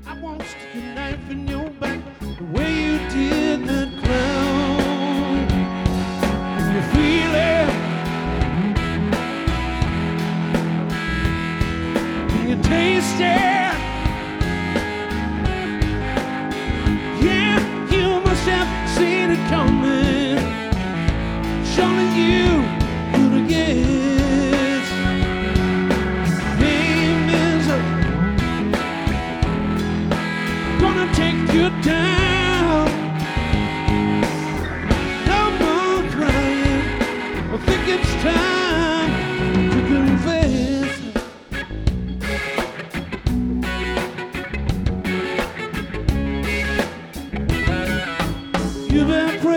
I won't stick a knife in your back the way you did that clown. Can you feel it? Can you taste it? Yeah, you must have seen it coming. Surely you could have guessed. Name is gonna take you down. No more crying. I think it's time to confess. You've been praying.